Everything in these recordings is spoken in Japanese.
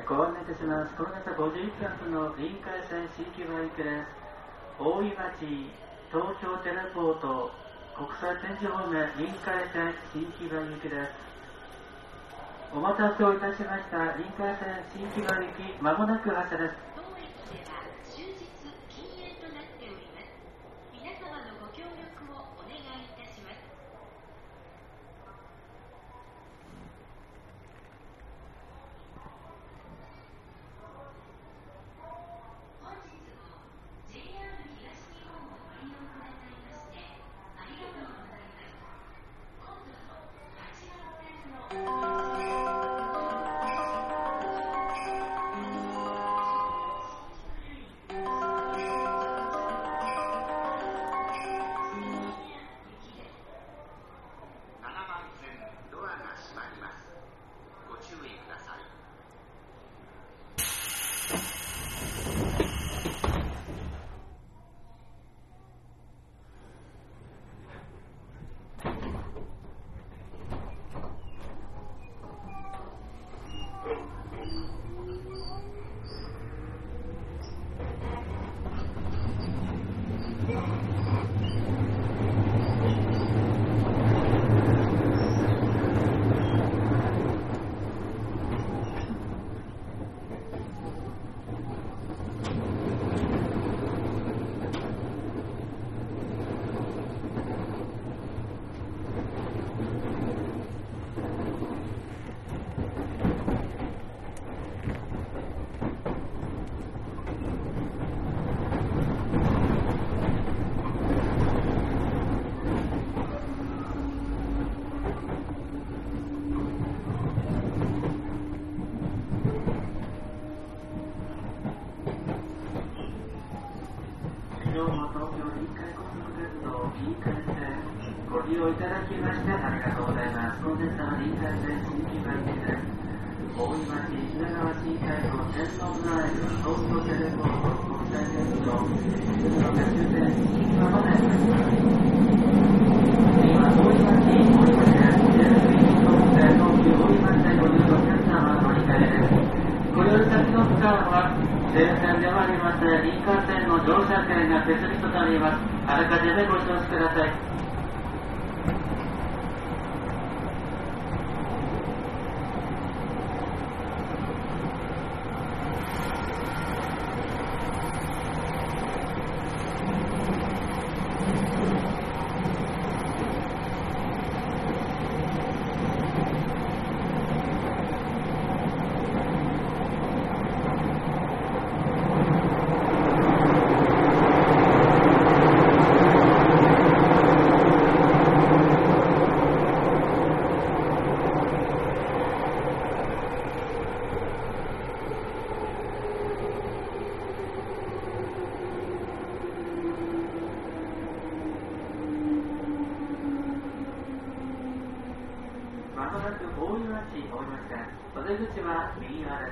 ご案内いたします。この方51番の臨海線新木場行きです。大井町、東京テレポート、国際展示方面、臨海線新木場行きです。お待たせをいたしました。臨海線新木場行き、まもなく発車です。 当駅では終日禁煙となっております。皆様のご協力をお願いいたします。本日も JR 東日本をご利用くださいましてありがとうございます。今度の8番線のご利用いただきましてありがとうございます。本日は臨海線新木場行きです。大井町品川新海道天皇ライブ東京テレポート国際展示場終点新木場まで参ります。次は大井町です。JR東西東急大井町でご利用のお客様の乗り換えです。ご利用先の区間は全線ではありません。臨海線の乗車券が手すりとなります。あらかじめご承知ください。お出口は右側です。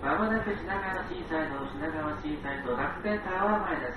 まもなく品川シーサイド、品川シーサイド、楽天タワー前です。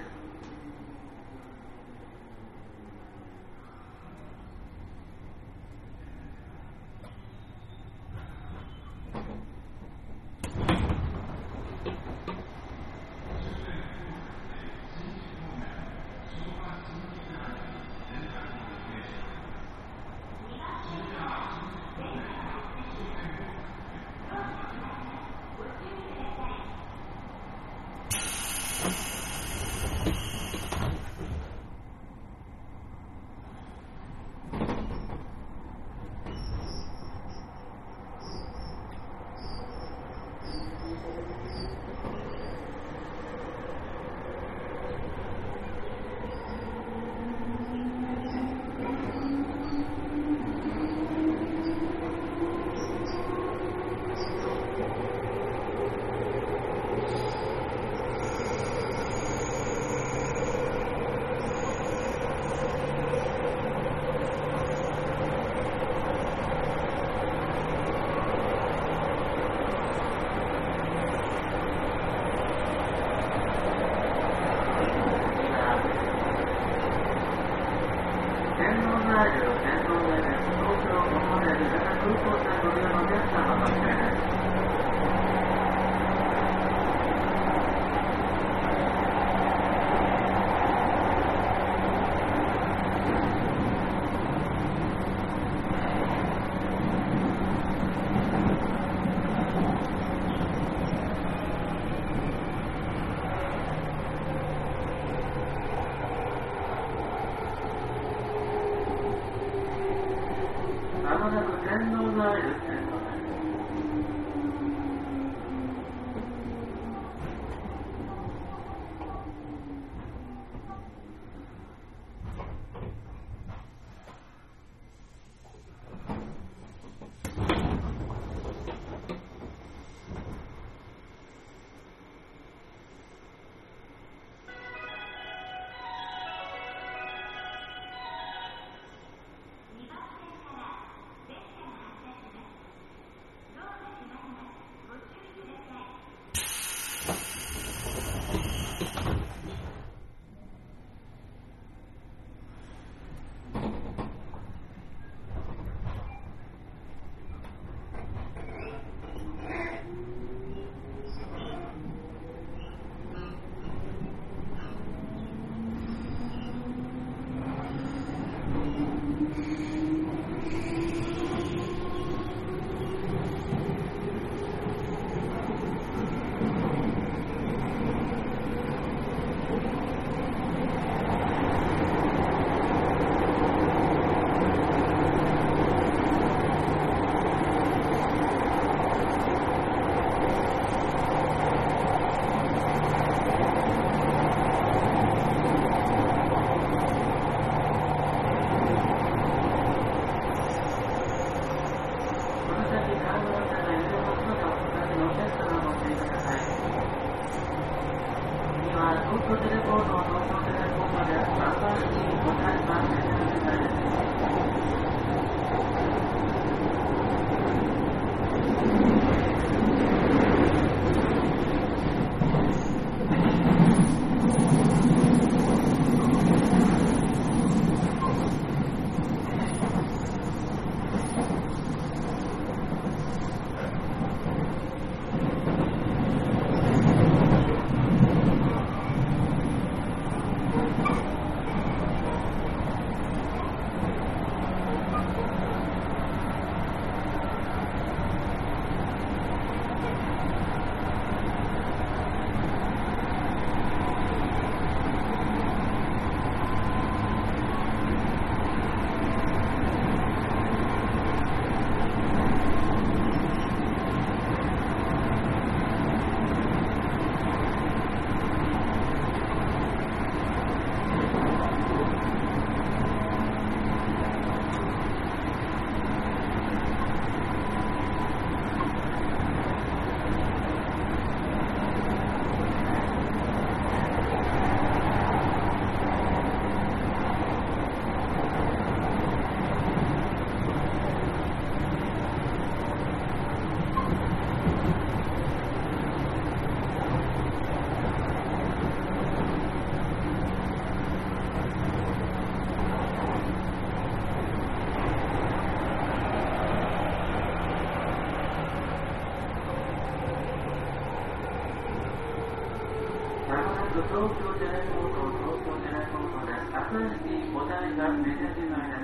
東京テレポートです。アクアシティお台場メデジ前です。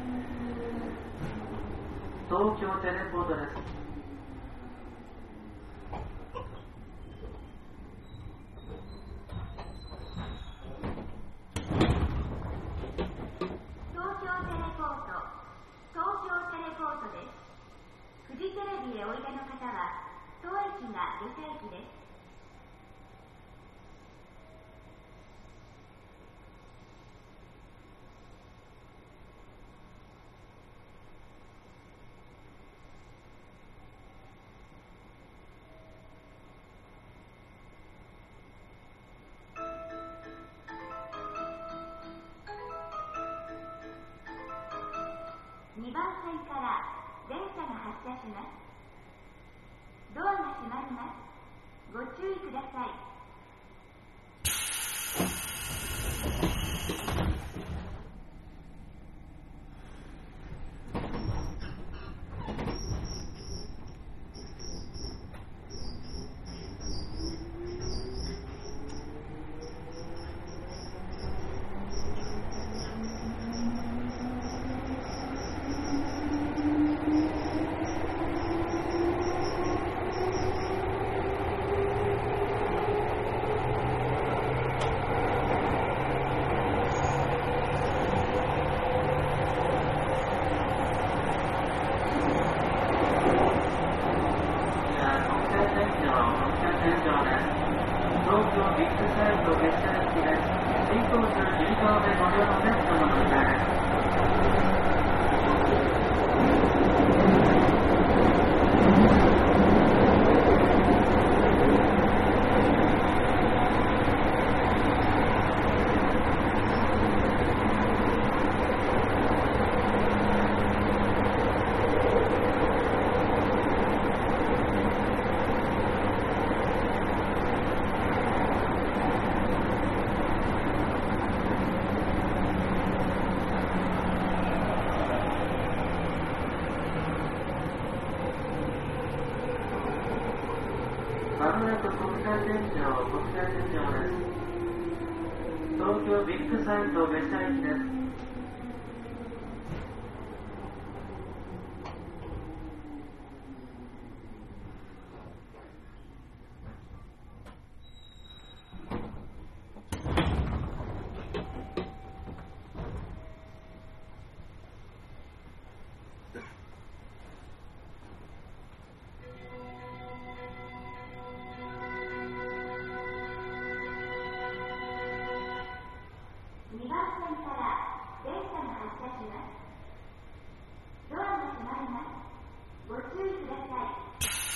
東京テレポートです。 フジテレビへおいでの方は当駅が下車駅です。2番線から電車が発車します。ドアが閉まります。ご注意ください。東京ビッグサイト下車駅です。2番線から電車が発車します。ドアが閉まります。ご注意ください。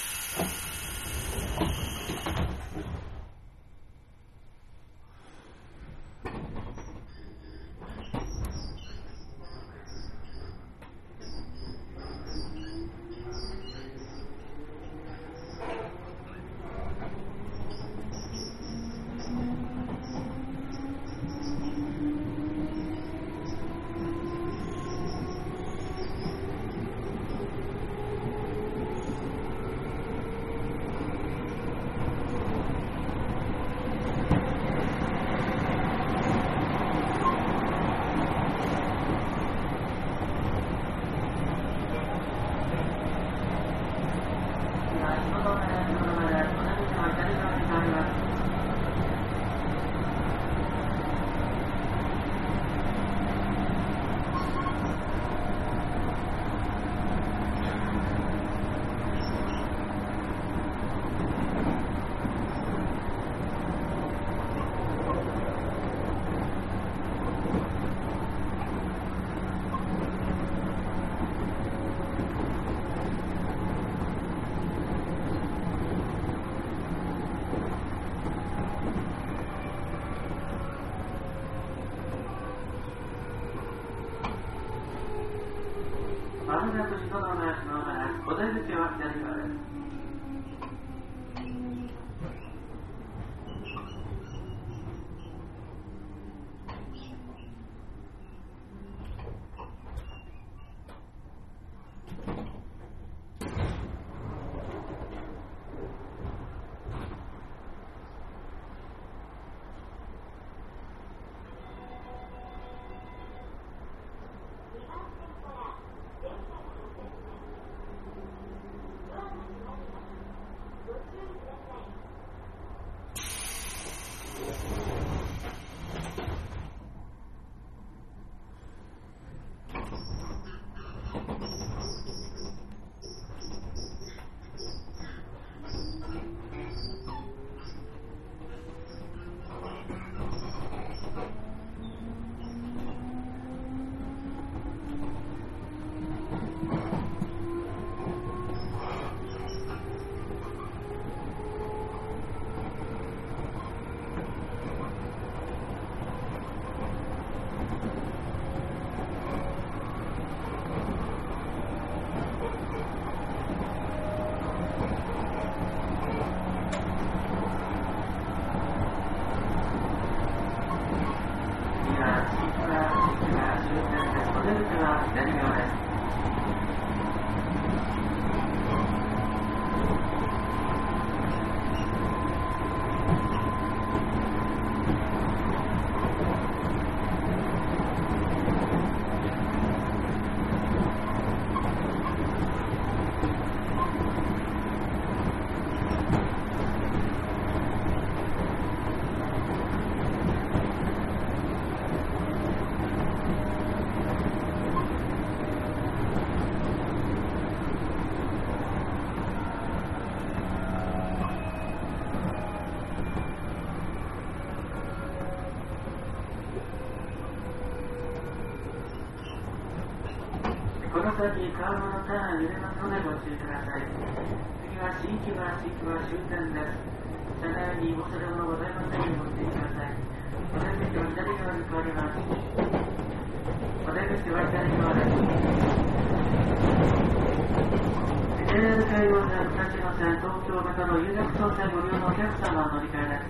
まもなく人の前のお出口は左側です。 川崎川間のターン揺れますのでご注意ください。次は新木場終点です。車内に忘れ物ございませんようご注意ください。お出口は左側に変わります。お出口は左側です。JR 海洋線武蔵野線東京型の有楽町線ご利用のお客様の乗り換えです。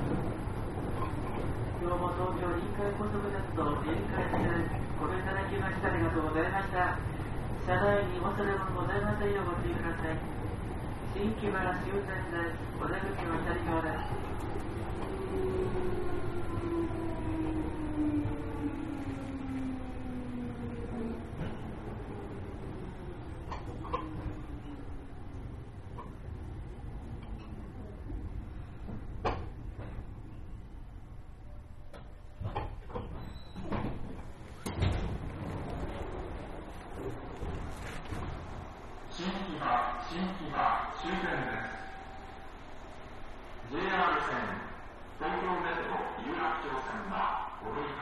今日も東京臨海高速鉄道臨海線ご利用いただきましてありがとうございました。車内に忘れ物ございませんようご注意ください。新木場終点です。お出口は左側です。 新木場終点です。 JR 線東京メトロ有楽町線はお乗り